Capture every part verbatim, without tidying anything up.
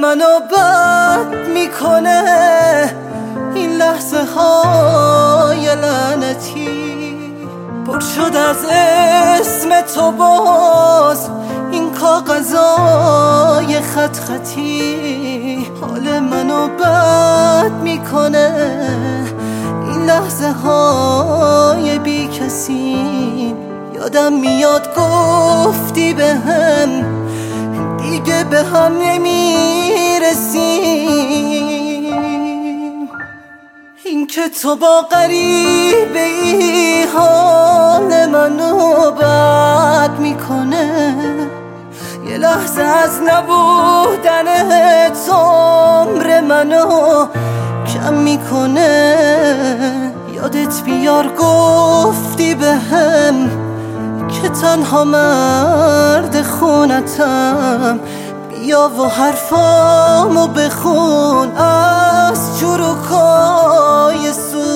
منو بد میکنه این لحظه های لعنتی، پر شد از اسم تو باز این کاغذای خط خطی. حال منو بد میکنه این لحظه های بی کسی. یادم میاد گفتی به هم دیگه به هم نمیرسیم، این که تو با غریبه ای حال منو بد میکنه. یه لحظه از نبودنت عمر منو کم میکنه. یادت بیار گفتی به هم که تنها مرد خونتم، بیا و حرفامو بخون از چروکای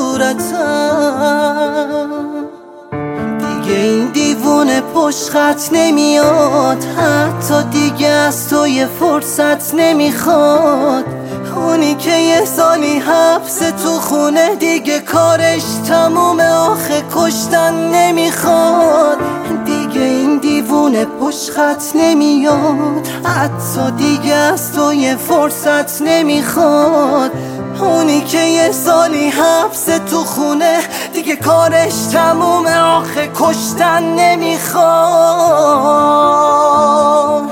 صورتم. دیگه این دیوونه پشت خط نمیاد، حتی دیگه از تو یه فرصت نمیخواد. اونی که یه سالی حبس تو خونه دیگه کارش تمومه، آخه کشتن نمیخواد. دیگه این دیوونه پشت خط نمیاد، حتی دیگه از تو یه فرصت نمیخواد. اونی که یه سالی حبس تو خونه دیگه کارش تمومه، آخه کشتن نمیخواد.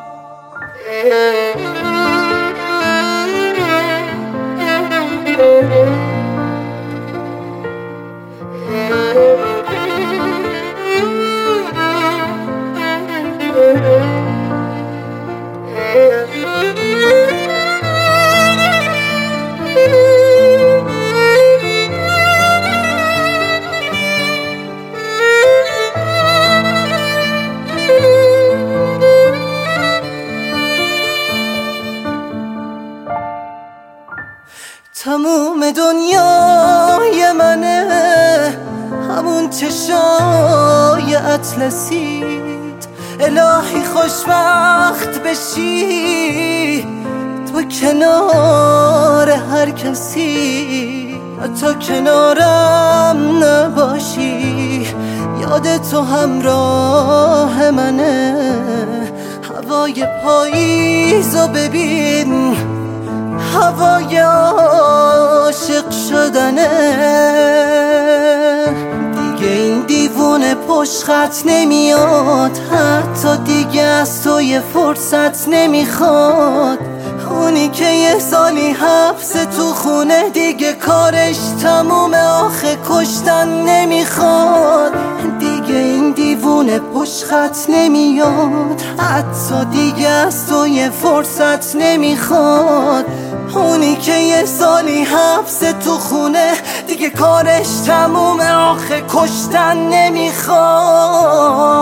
تموم دنیای منه همون چشای اطلسیت. الهی خوشبخت بشی تو کنار هر کسی، حتی کنارم نباشی. یاد تو همراه منه، هوای پاییزو ببین، هوای عاشق شدنه. دیگه این دیوونه پشت خط نمیاد، حتی دیگه از تو یه فرصت نمیخواد. اونی که یه سالی حبس تو خونه دیگه کارش تمومه، آخه کشتن نمیخواد. دیگه این دیوونه پشت خط نمیاد، حتی دیگه از تو یه فرصت نمیخواد. اونی که یه سالی حبس تو خونه دیگه کارش تمومه، آخه کشتن نمیخواد.